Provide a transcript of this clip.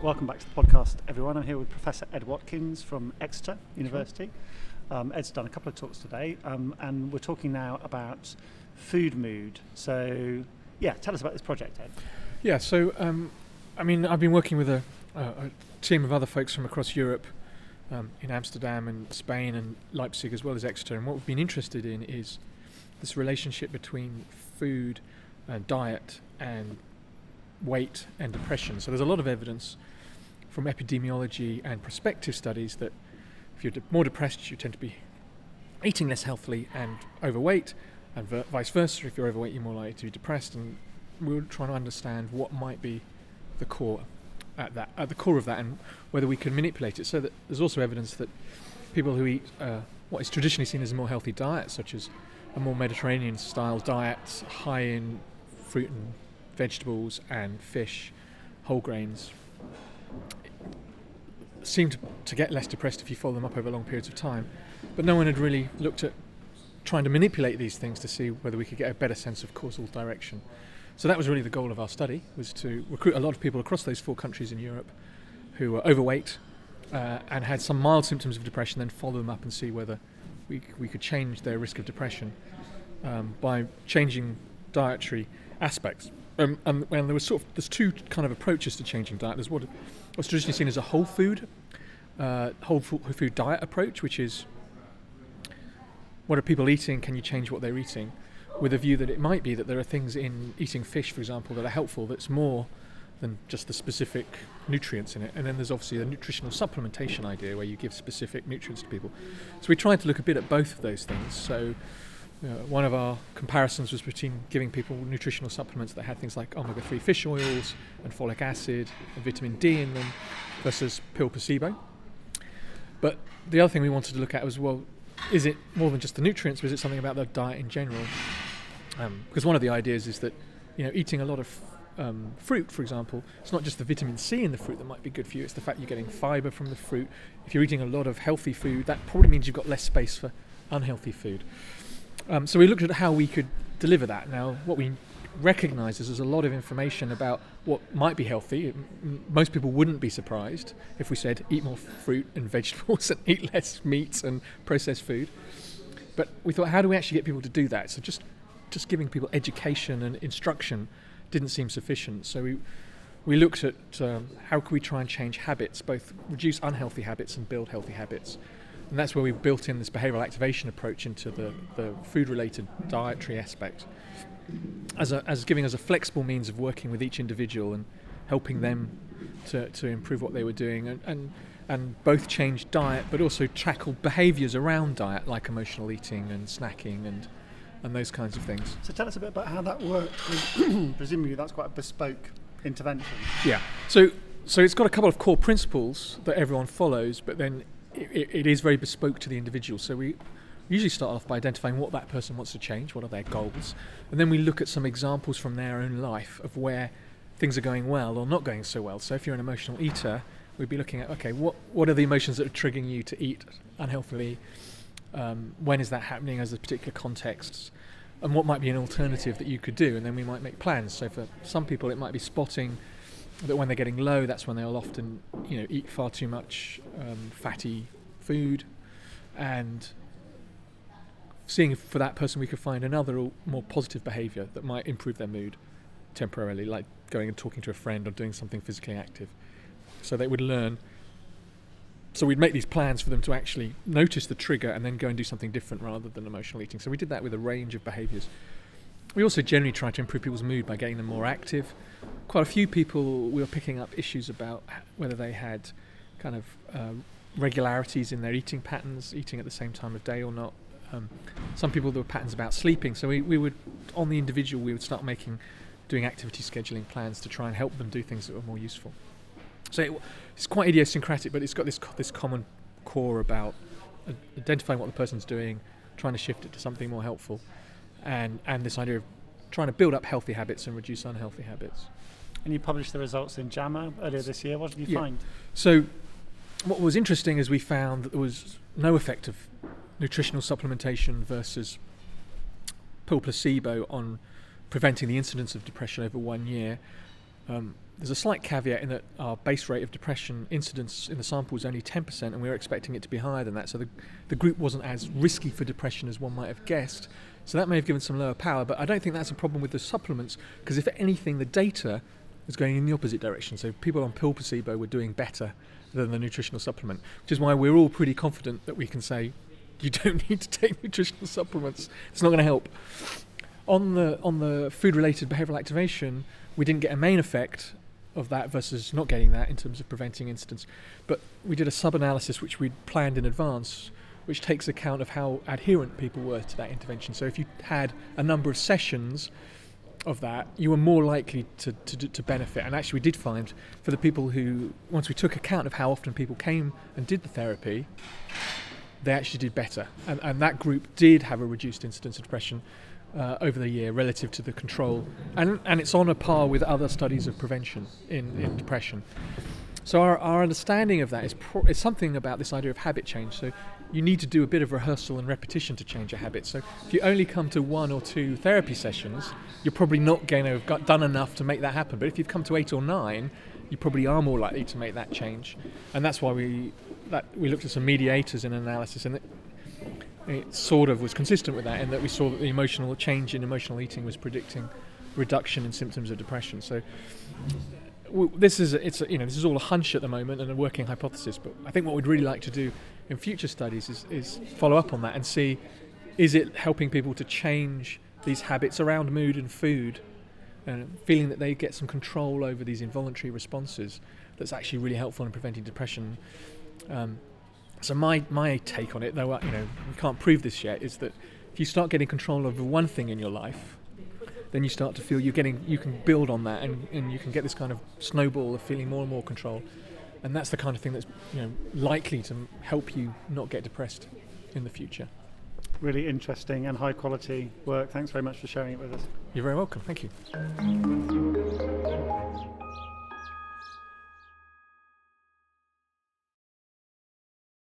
Welcome back to the podcast, everyone. I'm here with Professor Ed Watkins from Exeter University. Ed's done a couple of talks today, and we're talking now about food mood. So, tell us about this project, Ed. Yeah, so, I've been working with a team of other folks from across Europe, in Amsterdam and Spain and Leipzig, as well as Exeter, and what we've been interested in is this relationship between food and diet and weight and depression. So there's a lot of evidence from epidemiology and prospective studies that if you're more depressed, you tend to be eating less healthily and overweight, and vice versa. If you're overweight, you're more likely to be depressed. And we're trying to understand what might be the core at the core of that, and whether we can manipulate it. So that there's also evidence that people who eat what is traditionally seen as a more healthy diet, such as a more Mediterranean-style diet, high in fruit and vegetables and fish, whole grains, seem to get less depressed if you follow them up over long periods of time. But no one had really looked at trying to manipulate these things to see whether we could get a better sense of causal direction. So that was really the goal of our study, was to recruit a lot of people across those 4 countries in Europe who were overweight and had some mild symptoms of depression, then follow them up and see whether we could change their risk of depression by changing dietary aspects. And there's 2 kind of approaches to changing diet. There's what's traditionally seen as a whole food diet approach, which is what are people eating? Can you change what they're eating? With a view that it might be that there are things in eating fish, for example, that are helpful, that's more than just the specific nutrients in it. And then there's obviously a nutritional supplementation idea where you give specific nutrients to people. So we tried to look a bit at both of those things. So one of our comparisons was between giving people nutritional supplements that had things like omega-3 fish oils and folic acid and vitamin D in them versus pill placebo. But the other thing we wanted to look at was, well, is it more than just the nutrients, or is it something about the diet in general? Because one of the ideas is that, eating a lot of fruit, for example, it's not just the vitamin C in the fruit that might be good for you, it's the fact you're getting fibre from the fruit. If you're eating a lot of healthy food, that probably means you've got less space for unhealthy food. So we looked at how we could deliver that. Now, what we recognise is there's a lot of information about what might be healthy. Most people wouldn't be surprised if we said eat more fruit and vegetables and eat less meat and processed food. But we thought, how do we actually get people to do that? So just giving people education and instruction didn't seem sufficient. So we looked at how could we try and change habits, both reduce unhealthy habits and build healthy habits. And that's where we built in this behavioural activation approach into the food-related dietary aspect, as giving us a flexible means of working with each individual and helping them to improve what they were doing, and both change diet but also tackle behaviours around diet, like emotional eating and snacking and those kinds of things. So tell us a bit about how that worked. Presumably that's quite a bespoke intervention. Yeah. So it's got a couple of core principles that everyone follows, but then it is very bespoke to the individual. So we usually start off by identifying what that person wants to change, what are their goals, and then we look at some examples from their own life of where things are going well or not going so well. So if you're an emotional eater, we'd be looking at, okay, what are the emotions that are triggering you to eat unhealthily? When is that happening as a particular context? And what might be an alternative that you could do? And then we might make plans. So for some people, it might be spotting that when they're getting low, that's when they'll often, eat far too much fatty food, and seeing if for that person we could find another more positive behaviour that might improve their mood temporarily, like going and talking to a friend or doing something physically active. So they would learn. So we'd make these plans for them to actually notice the trigger and then go and do something different rather than emotional eating. So we did that with a range of behaviours. We also generally try to improve people's mood by getting them more active. Quite a few people, we were picking up issues about whether they had kind of regularities in their eating patterns, eating at the same time of day or not. Some people, there were patterns about sleeping. So we would, on the individual, we would start doing activity scheduling plans to try and help them do things that were more useful. So it's quite idiosyncratic, but it's got this common core about identifying what the person's doing, trying to shift it to something more helpful, and this idea of trying to build up healthy habits and reduce unhealthy habits. And you published the results in JAMA earlier this year. What did you find? So what was interesting is we found that there was no effect of nutritional supplementation versus pill placebo on preventing the incidence of depression over 1 year. There's a slight caveat in that our base rate of depression incidence in the sample was only 10%, and we were expecting it to be higher than that. So the group wasn't as risky for depression as one might have guessed. So that may have given some lower power, but I don't think that's a problem with the supplements, because if anything, the data is going in the opposite direction. So people on pill placebo were doing better than the nutritional supplement, which is why we're all pretty confident that we can say you don't need to take nutritional supplements. It's not going to help. On the food-related behavioural activation, we didn't get a main effect of that versus not getting that in terms of preventing incidence. But we did a sub-analysis which we'd planned in advance, which takes account of how adherent people were to that intervention. So if you had a number of sessions of that, you were more likely to benefit. And actually we did find for the people who, once we took account of how often people came and did the therapy, they actually did better. And that group did have a reduced incidence of depression over the year relative to the control, and it's on a par with other studies of prevention in depression. So our understanding of that is something about this idea of habit change. So you need to do a bit of rehearsal and repetition to change a habit. So if you only come to 1 or 2 therapy sessions, you're probably not going to have done enough to make that happen. But if you've come to 8 or 9, you probably are more likely to make that change. And that's why we looked at some mediators in analysis, and it sort of was consistent with that, in that we saw that the emotional change in emotional eating was predicting reduction in symptoms of depression. So this is all a hunch at the moment and a working hypothesis, but I think what we'd really like to do in future studies is follow up on that and see, is it helping people to change these habits around mood and food, and feeling that they get some control over these involuntary responses that's actually really helpful in preventing depression. So my take on it, though, we can't prove this yet, is that if you start getting control over one thing in your life, then you start to feel you can build on that, and you can get this kind of snowball of feeling more and more control, and that's the kind of thing that's likely to help you not get depressed in the future. Really interesting and high quality work. Thanks very much for sharing it with us. You're very welcome. Thank you.